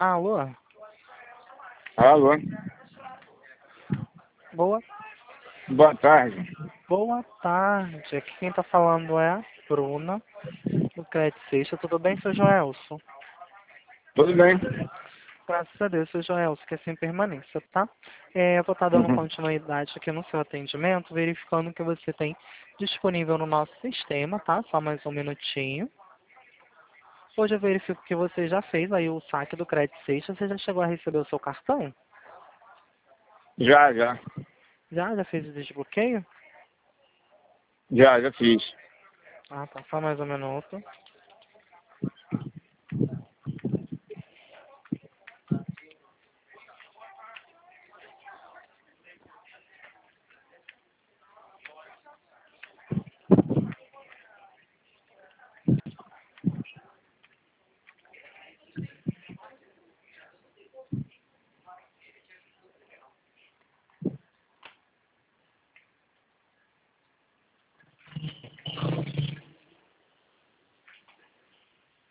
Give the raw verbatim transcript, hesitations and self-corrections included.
Alô? Alô? Boa, Boa tarde. boa tarde. Aqui quem tá falando é a Bruna, do Crédito Sexta. Tudo bem, seu Joelson? Tudo bem? Graças a Deus, seu Joelson, que é sem permanência, tá? É, eu vou estar dando Uhum. continuidade aqui no seu atendimento, verificando o que você tem disponível no nosso sistema, tá? Só mais um minutinho. Hoje eu verifico que você já fez aí o saque do Crédito Sexta. Você já chegou a receber o seu cartão? Já, já. Já? Já fez o desbloqueio? Já, já fiz. Ah, tá. Só mais um minuto.